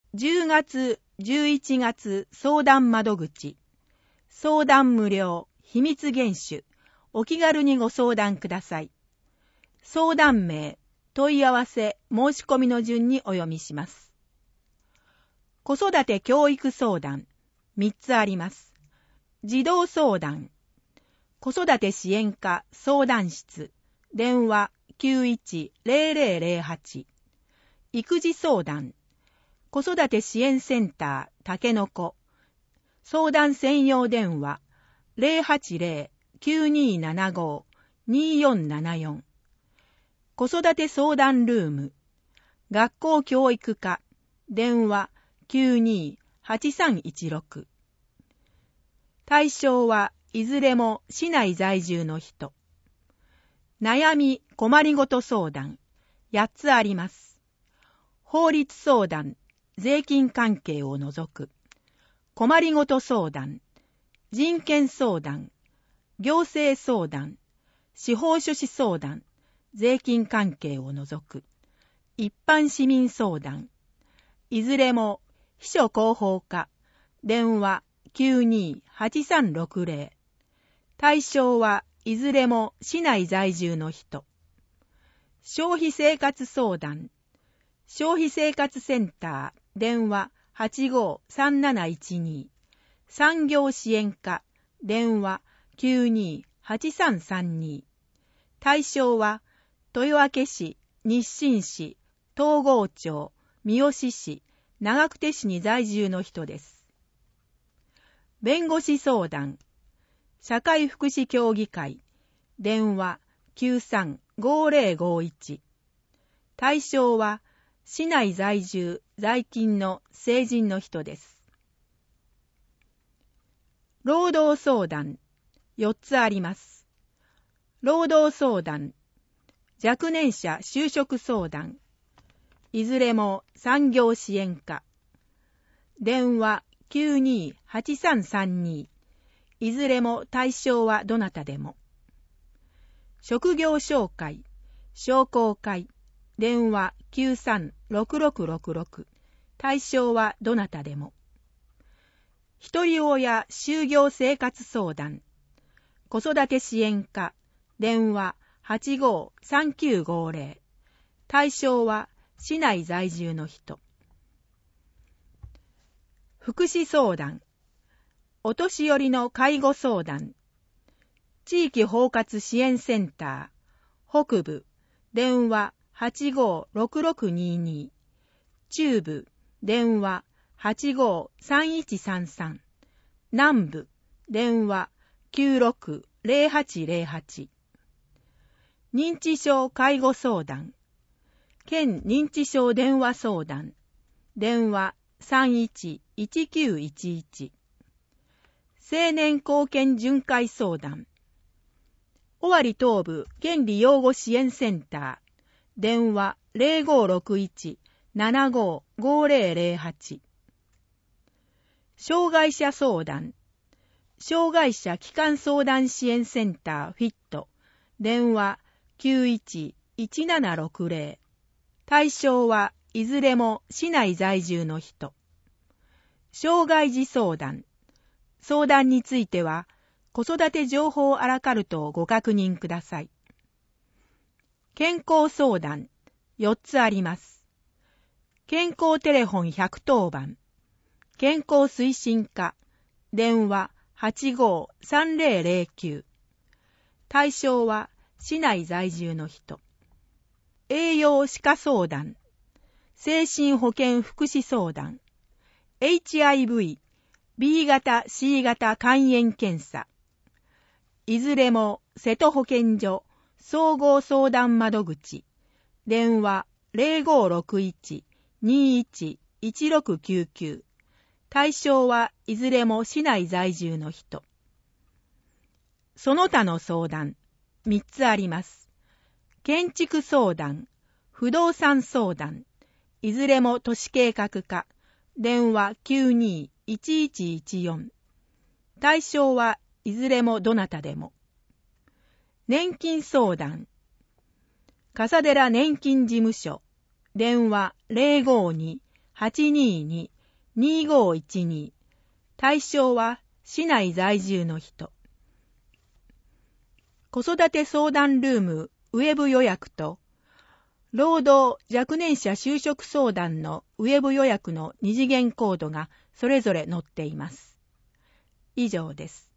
10月、11月相談窓口、相談無料、秘密厳守、お気軽にご相談ください。相談名、問い合わせ、申し込みの順にお読みします。子育て教育相談、3つあります。児童相談、子育て支援課相談室、電話 91-0008、育児相談、子育て支援センターたけのこ、相談専用電話 080-9275-2474、子育て相談ルーム、学校教育課、電話 92-8316。対象はいずれも市内在住の人。悩み困りごと相談、8つあります。法律相談、税金関係を除く。困りごと相談、人権相談、行政相談、司法書士相談、税金関係を除く。一般市民相談、いずれも秘書広報課、電話 92-8360。対象はいずれも市内在住の人。消費生活相談、消費生活センター、電話 85-3712。産業支援課、電話 92-8332。対象は豊明市、日清市、東郷町、三好市、長久手市に在住の人です。弁護士相談、社会福祉協議会、電話 93-5051。対象は市内在住、在勤の成人の人です。労働相談、4つあります。労働相談、若年者就職相談、いずれも産業支援課、電話 92-8332。いずれも対象はどなたでも。職業紹介、商工会、電話 93-6666。対象はどなたでも。ひとり親就業生活相談、子育て支援課、電話 85-3950。対象は市内在住の人。福祉相談、お年寄りの介護相談、地域包括支援センター、北部、電話 85-6622。中部、電話 85-3133。南部、電話 96-0808。認知症介護相談、県認知症電話相談、電話 31-1911。青年貢献巡回相談、尾張東部権利養護支援センター、電話 0561-755008。障害者相談、障害者基幹相談支援センターフィット、電話 91-1760。対象はいずれも市内在住の人。障害児相談、相談については子育て情報アラカルトをご確認ください。健康相談、4つあります。健康テレフォン110番、健康推進課、電話 85-3009。対象は市内在住の人。栄養歯科相談、精神保健福祉相談、HIV、B 型、C 型肝炎検査。いずれも瀬戸保健所総合相談窓口、電話 0561-21-1699。対象はいずれも市内在住の人。その他の相談、3つあります。建築相談、不動産相談、いずれも都市計画課、電話 92-1114。対象はいずれもどなたでも。年金相談、笠寺年金事務所、電話 822-2512。対象は市内在住の人。子育て相談ルームウェブ予約と、労働若年者就職相談のウェブ予約の2次元コードがそれぞれ載っています。以上です。